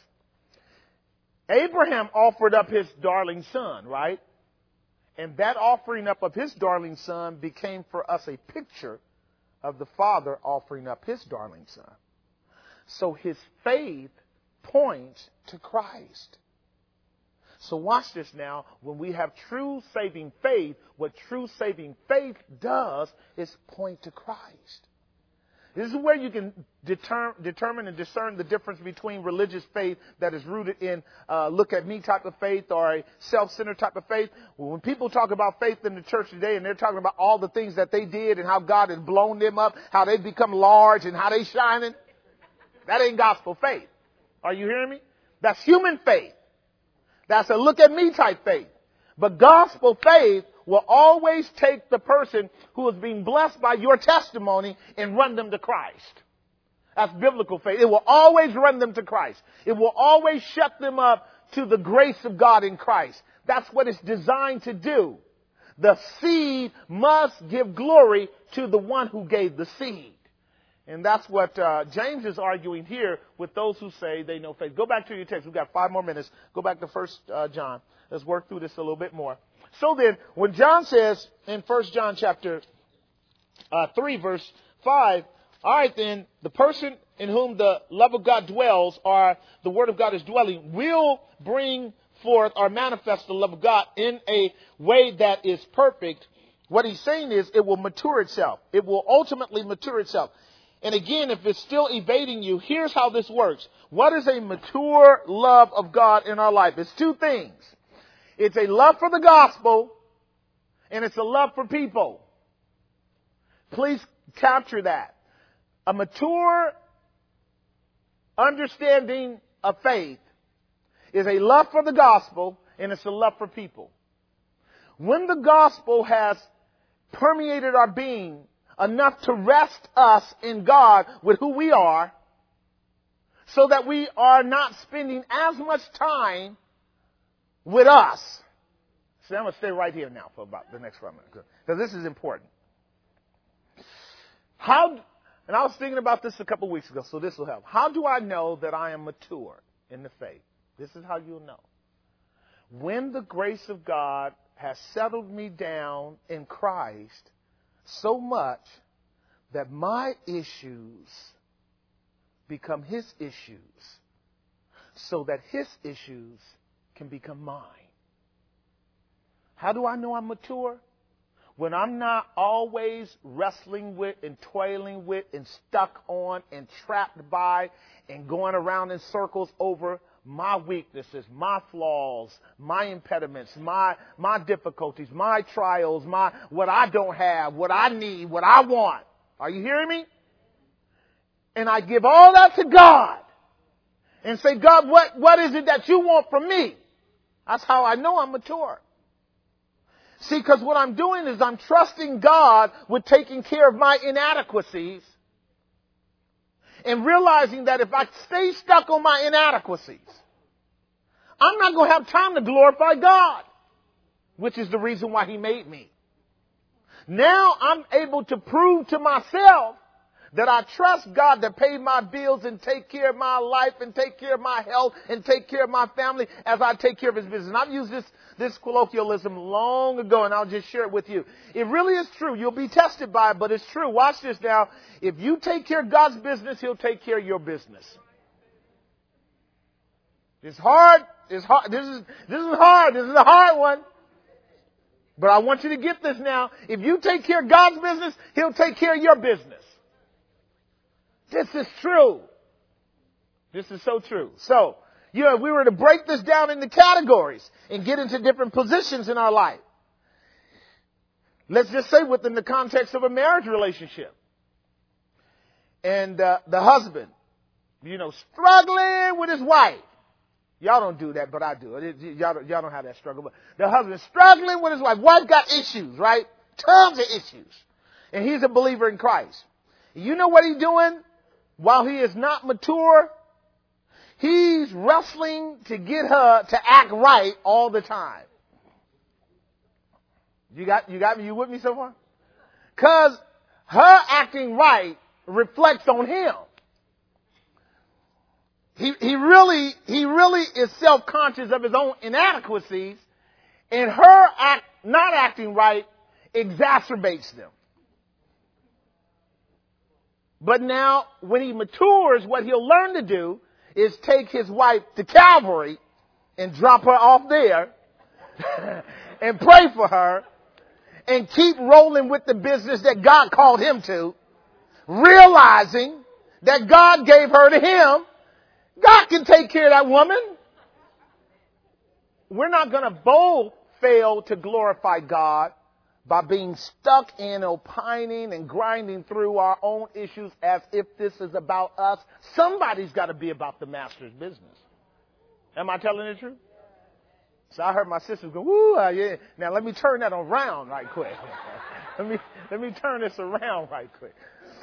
Speaker 2: Abraham offered up his darling son, right? And that offering up of his darling son became for us a picture of the Father offering up his darling son. So his faith points to Christ. So watch this now. When we have true saving faith, what true saving faith does is point to Christ. This is where you can determine and discern the difference between religious faith that is rooted in look at me type of faith or a self-centered type of faith. When people talk about faith in the church today and they're talking about all the things that they did and how God has blown them up, how they've become large and how they shining, that ain't gospel faith. Are you hearing me? That's human faith. That's a look at me type faith. But gospel faith will always take the person who is being blessed by your testimony and run them to Christ. That's biblical faith. It will always run them to Christ. It will always shut them up to the grace of God in Christ. That's what it's designed to do. The seed must give glory to the one who gave the seed. And that's what James is arguing here with those who say they know faith. Go back to your text. We've got 5 more minutes. Go back to 1 John. Let's work through this a little bit more. So then, when John says in 1 John chapter 3, verse 5, all right then, the person in whom the love of God dwells, or the word of God is dwelling, will bring forth or manifest the love of God in a way that is perfect, What he's saying is it will mature itself. It will ultimately mature itself. And again, if it's still evading you, here's how this works. What is a mature love of God in our life? It's two things. It's a love for the gospel, and it's a love for people. Please capture that. A mature understanding of faith is a love for the gospel, and it's a love for people. When the gospel has permeated our being enough to rest us in God with who we are, so that we are not spending as much time with us. So I'm going to stay right here now for about the next 5 minutes, because this is important. And I was thinking about this a couple weeks ago, so this will help. How do I know that I am mature in the faith? This is how you'll know. When the grace of God has settled me down in Christ so much that my issues become his issues, so that his issues can become mine. How do I know I'm mature? When I'm not always wrestling with and toiling with and stuck on and trapped by and going around in circles over my weaknesses, my flaws, my impediments, my difficulties, my trials, what I don't have, what I need, what I want. Are you hearing me? And I give all that to God and say, God, what is it that you want from me? That's how I know I'm mature. See, because what I'm doing is I'm trusting God with taking care of my inadequacies and realizing that if I stay stuck on my inadequacies, I'm not going to have time to glorify God, which is the reason why he made me. Now I'm able to prove to myself that I trust God to pay my bills and take care of my life and take care of my health and take care of my family as I take care of his business. And I've used this colloquialism long ago, and I'll just share it with you. It really is true. You'll be tested by it, but it's true. Watch this now. If you take care of God's business, he'll take care of your business. It's hard. It's hard. This is hard. This is a hard one. But I want you to get this now. If you take care of God's business, he'll take care of your business. This is true. This is so true. So, if we were to break this down into categories and get into different positions in our life, let's just say within the context of a marriage relationship. And the husband, struggling with his wife. Y'all don't do that, but I do. Y'all don't have that struggle. But the husband struggling with his wife. Wife got issues, right? Tons of issues. And he's a believer in Christ. You know what he's doing while he is not mature? He's wrestling to get her to act right all the time. You got me? You with me so far? Because her acting right reflects on him. He really is self-conscious of his own inadequacies, and her not acting right exacerbates them. But now, when he matures, what he'll learn to do is take his wife to Calvary and drop her off there and pray for her and keep rolling with the business that God called him to, realizing that God gave her to him. God can take care of that woman. We're not going to both fail to glorify God by being stuck in opining and grinding through our own issues as if this is about us. Somebody's got to be about the master's business. Am I telling the truth? So I heard my sisters go, woo, yeah. Now let me turn that around right quick. let me turn this around right quick.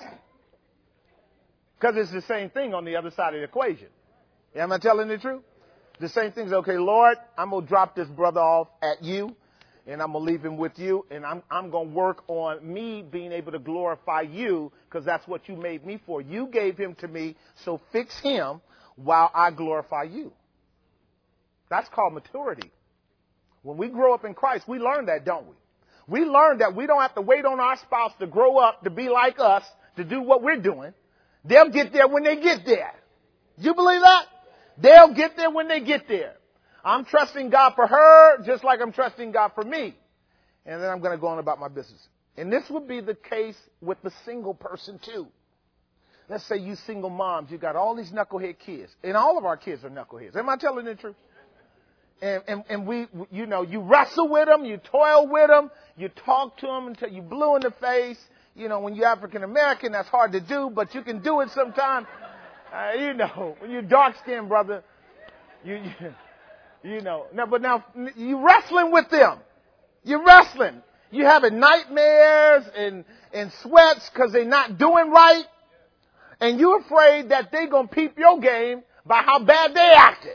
Speaker 2: Because it's the same thing on the other side of the equation. Am I telling the truth? The same thing is, okay, Lord, I'm going to drop this brother off at you, and I'm going to leave him with you, and I'm going to work on me being able to glorify you, because that's what you made me for. You gave him to me, so fix him while I glorify you. That's called maturity. When we grow up in Christ, we learn that, don't we? We learn that we don't have to wait on our spouse to grow up to be like us, to do what we're doing. They'll get there when they get there. You believe that? They'll get there when they get there. I'm trusting God for her just like I'm trusting God for me. and then I'm going to go on about my business. And this would be the case with the single person too. Let's say you single moms, you got all these knucklehead kids, and all of our kids are knuckleheads. Am I telling the truth? And we, you know, you wrestle with them, you toil with them, you talk to them until you blue in the face. You know, when you're African American, that's hard to do, but you can do it sometime. You know, when you're dark skinned, brother, you know. Now you wrestling with them. You're wrestling. You having nightmares and sweats because they're not doing right. And you're afraid that they're going to peep your game by how bad they acted.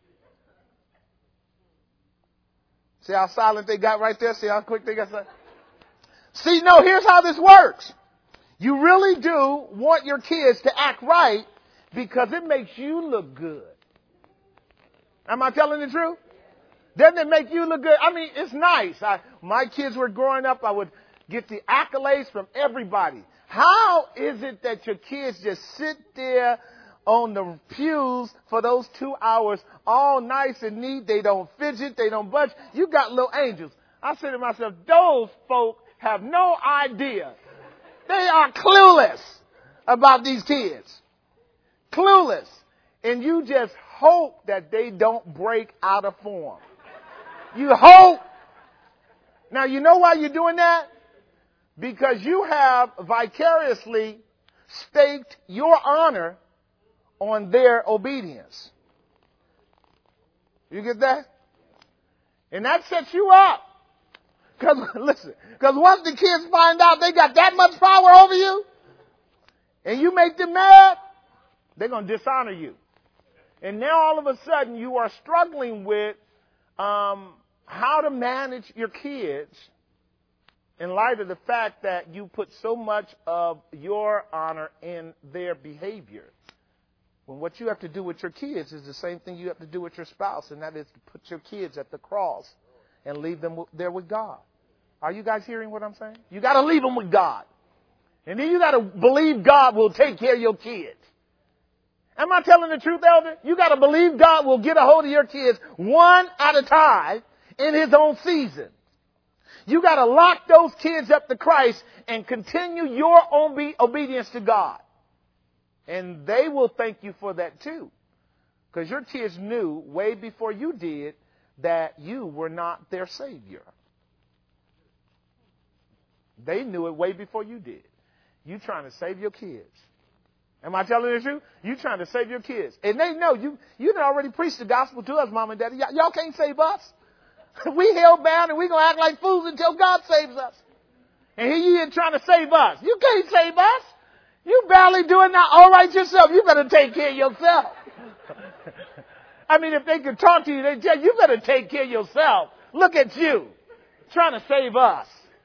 Speaker 2: See how silent they got right there? See how quick they got silent? See, no, here's how this works. You really do want your kids to act right because it makes you look good. Am I telling the truth? Doesn't it make you look good? I mean, it's nice. My kids were growing up, I would get the accolades from everybody. How is it that your kids just sit there on the pews for those 2 hours, all nice and neat? They don't fidget, they don't budge. You got little angels. I say to myself, those folk have no idea. They are clueless about these kids. Clueless. And you just hope that they don't break out of form. You hope. Now, you know why you're doing that? Because you have vicariously staked your honor on their obedience. You get that? And that sets you up. Because, listen, because once the kids find out they got that much power over you, and you make them mad, they're going to dishonor you. And now all of a sudden you are struggling with how to manage your kids in light of the fact that you put so much of your honor in their behavior. When what you have to do with your kids is the same thing you have to do with your spouse, and that is to put your kids at the cross and leave them there with God. Are you guys hearing what I'm saying? You got to leave them with God. And then you got to believe God will take care of your kids. Am I telling the truth, Elder? You got to believe God will get a hold of your kids one at a time in His own season. You got to lock those kids up to Christ and continue your own obedience to God. And they will thank you for that too. Because your kids knew way before you did that you were not their Savior. They knew it way before you did. You trying to save your kids. Am I telling the truth? You trying to save your kids. And they know you done already preached the gospel to us, Mom and Daddy. Y'all can't save us. We hell-bound and we going to act like fools until God saves us. And here you are trying to save us. You can't save us. You barely doing that all right yourself. You better take care of yourself. I mean, if they could talk to you, they'd tell you, you better take care of yourself. Look at you, trying to save us.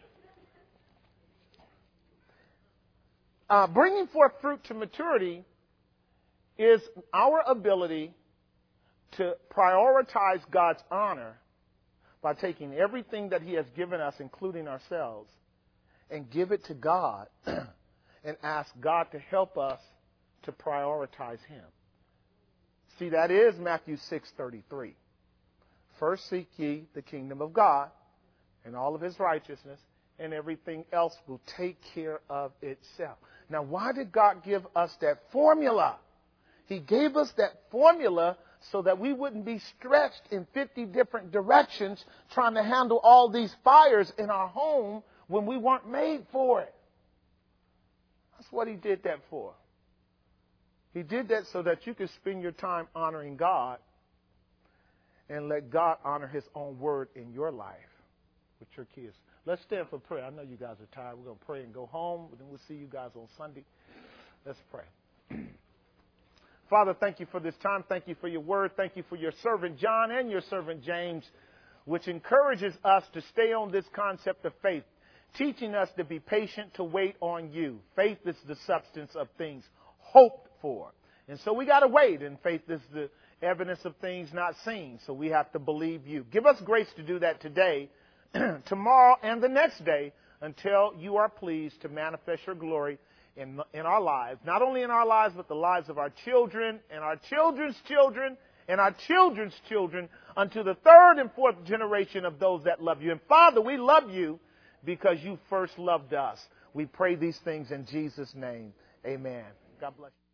Speaker 2: Bringing forth fruit to maturity is our ability to prioritize God's honor by taking everything that He has given us, including ourselves, and give it to God and ask God to help us to prioritize Him. See, that is Matthew 6:33. First seek ye the kingdom of God and all of His righteousness, and everything else will take care of itself. Now, why did God give us that formula? He gave us that formula so that we wouldn't be stretched in 50 different directions trying to handle all these fires in our home when we weren't made for it. That's what He did that for. He did that so that you could spend your time honoring God and let God honor His own word in your life with your kids. Let's stand for prayer. I know you guys are tired. We're going to pray and go home, but then we'll see you guys on Sunday. Let's pray. Father, thank you for this time. Thank you for your word. Thank you for your servant John and your servant James, which encourages us to stay on this concept of faith, teaching us to be patient, to wait on you. Faith is the substance of things hoped for. And so we got to wait, and faith is the evidence of things not seen. So we have to believe you. Give us grace to do that today, tomorrow, and the next day until you are pleased to manifest your glory in our lives. Not only in our lives, but the lives of our children and our children's children
Speaker 1: and our children's children unto the third and fourth generation of those that love you. And Father, we love you because you first loved us. We pray these things in Jesus' name. Amen. God bless you.